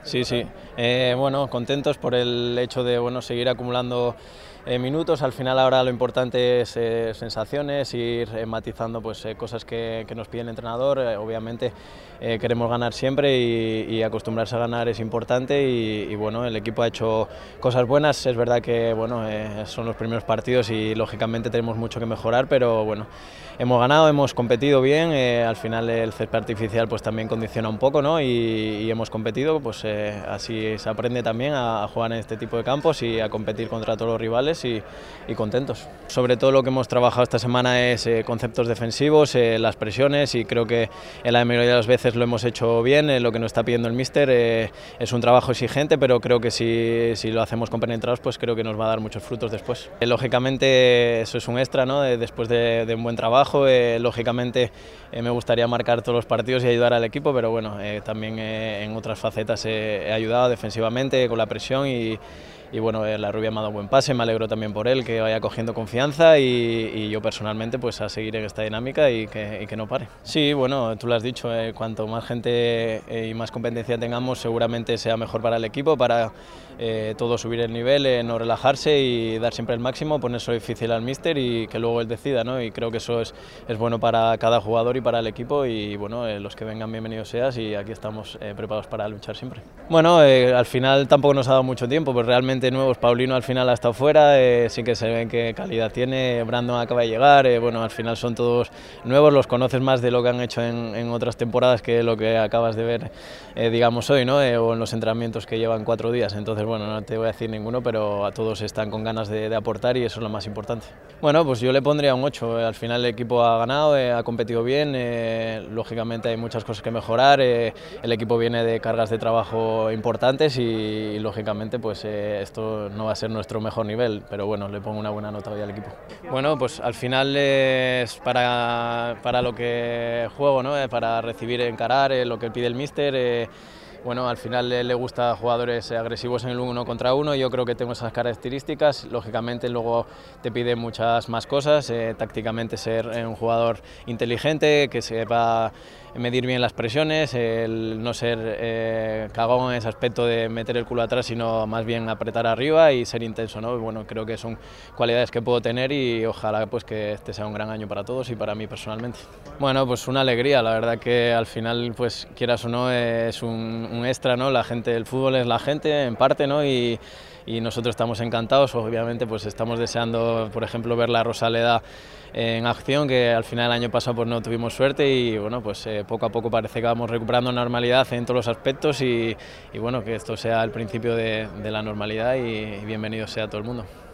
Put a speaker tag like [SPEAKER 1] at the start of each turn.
[SPEAKER 1] Sí, sí. Bueno, contentos por el hecho de seguir acumulando minutos. Al final ahora lo importante es sensaciones, ir matizando cosas que nos pide el entrenador. Obviamente queremos ganar siempre y acostumbrarse a ganar es importante y bueno, el equipo ha hecho cosas buenas. Es verdad que son los primeros partidos y lógicamente tenemos mucho que mejorar, pero bueno, hemos ganado, hemos competido bien. Al final el césped artificial también condiciona un poco, ¿no? Y hemos competido, así se aprende también a jugar en este tipo de campos y a competir contra todos los rivales y contentos. Sobre todo lo que hemos trabajado esta semana es conceptos defensivos, las presiones, y creo que en la mayoría de las veces lo hemos hecho bien. Lo que nos está pidiendo el míster es un trabajo exigente, pero creo que si lo hacemos compenetrados, creo que nos va a dar muchos frutos después. Lógicamente eso es un extra, ¿no? Después de un buen trabajo. Lógicamente me gustaría marcar todos los partidos y ayudar al equipo, pero bueno, también en otras facetas he ayudado defensivamente con la presión y bueno, la Rubia me ha dado buen pase, me alegro también por él, que vaya cogiendo confianza y yo personalmente a seguir en esta dinámica y que no pare. Sí, bueno, tú lo has dicho, cuanto más gente y más competencia tengamos, seguramente sea mejor para el equipo, para todo subir el nivel, no relajarse y dar siempre el máximo, ponerse difícil al míster y que luego él decida, ¿no? Y creo que eso es bueno para cada jugador y para el equipo y bueno, los que vengan bienvenidos seas y aquí estamos preparados para luchar siempre. Bueno, al final tampoco nos ha dado mucho tiempo, pues realmente nuevos. Paulino al final ha estado fuera, sí que se ve qué calidad tiene. Brandon acaba de llegar, bueno, al final son todos nuevos, los conoces más de lo que han hecho en otras temporadas que lo que acabas de ver, digamos hoy, ¿no? O en los entrenamientos que llevan 4 días. Entonces, bueno, no te voy a decir ninguno, pero a todos están con ganas de aportar y eso es lo más importante. Bueno, pues yo le pondría un 8. Al final el equipo ha ganado, ha competido bien, lógicamente hay muchas cosas que mejorar, el equipo viene de cargas de trabajo importantes y lógicamente esto no va a ser nuestro mejor nivel, pero bueno, le pongo una buena nota hoy al equipo. Bueno, pues al final es para lo que juego, ¿no? Para recibir, encarar lo que pide el míster. Bueno, al final le gusta jugadores agresivos en el 1 contra 1, yo creo que tengo esas características. Lógicamente luego te pide muchas más cosas, tácticamente ser un jugador inteligente, que sepa medir bien las presiones, el no ser cagón en ese aspecto de meter el culo atrás, sino más bien apretar arriba y ser intenso, ¿no? Bueno, creo que son cualidades que puedo tener y ojalá que este sea un gran año para todos y para mí personalmente. Bueno, pues una alegría, la verdad que al final, quieras o no, es un extra, ¿no? La gente del fútbol es la gente, en parte, ¿no? Y nosotros estamos encantados, obviamente estamos deseando, por ejemplo, ver la Rosaleda en acción, que al final el año pasado no tuvimos suerte y bueno, poco a poco parece que vamos recuperando normalidad en todos los aspectos y bueno, que esto sea el principio de la normalidad y bienvenido sea todo el mundo.